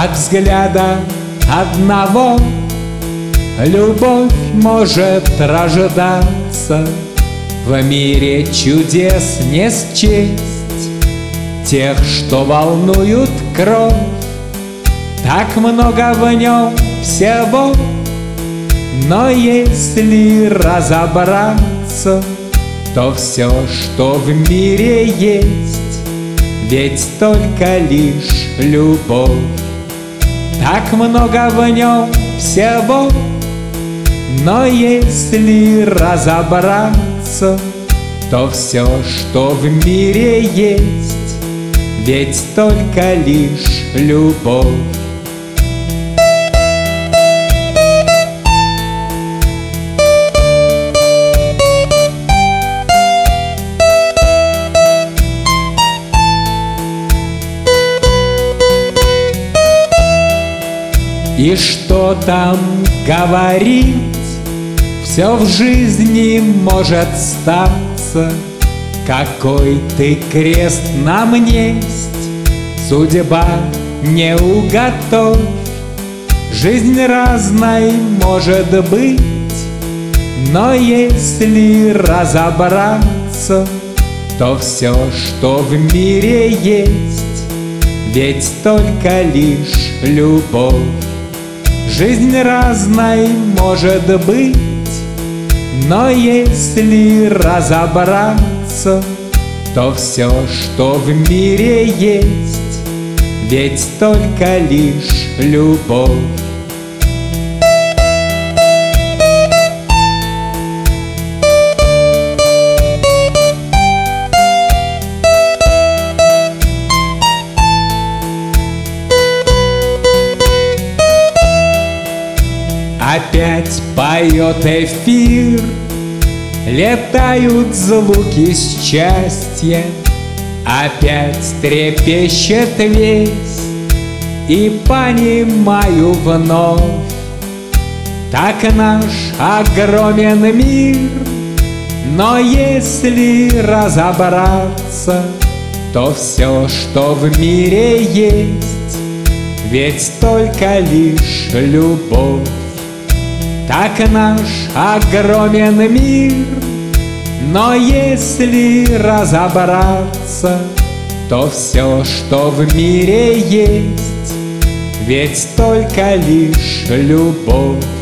От взгляда одного любовь может рождаться. В мире чудес не счесть тех, что волнуют кровь. Так много в нем всего, но если разобраться, то все, что в мире есть, ведь только лишь любовь. Так много в нем всего, но если разобраться, то все, что в мире есть, ведь только лишь любовь. И что там говорить, все в жизни может статься. Какой ты крест нам несть, судьба не уготовь. Жизнь разной может быть, но если разобраться, то все, что в мире есть, ведь только лишь любовь. Жизнь разной может быть, но если разобраться, то все, что в мире есть, ведь только лишь любовь. Опять поет эфир, летают звуки счастья. Опять трепещет весь, и понимаю вновь, так наш огромен мир. Но если разобраться, то все, что в мире есть, ведь только лишь любовь. Так наш огромен мир, но если разобраться, то все, что в мире есть, ведь только лишь любовь.